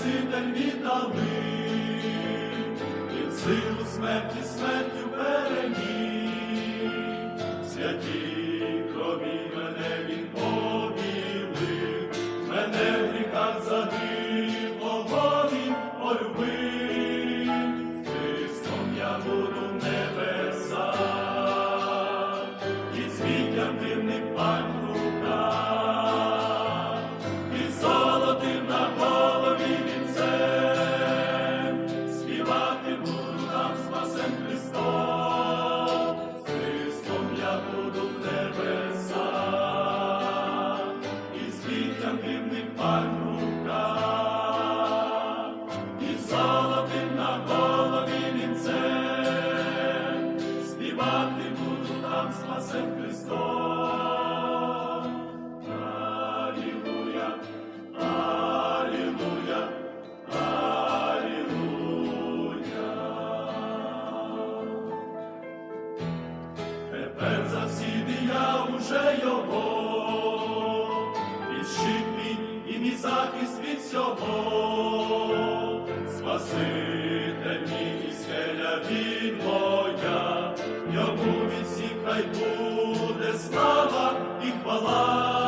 Спаситель віддалив, Він силу смерті смертю переміг, святій крові мене Він обілив, мене в гріхах загиблого Він полюбив, з Христом я буду в небесах, і з віттям дивних пань в руках, і золотим на голові вінцем, співати буду нам спасен Христом, з Христом я буду в небесах, і з віттям дивних пань в руках, і золотим на голові вінцем, співати буду нам спасен Христом. Алілуя, алілуя, алілуя. Тепер завсіди я уже Його, Він щит мій і мій захист від всього, Спаситель мій і скеля Він моя, Йому від всіх хай буде слава і хвала.